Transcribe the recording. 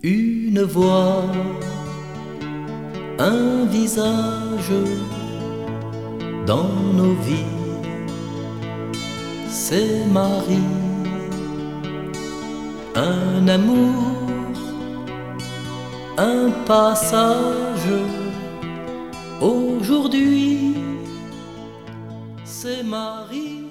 Une voix, un visage dans nos vies, c'est Marie. Un amour, un passage, aujourd'hui, c'est Marie.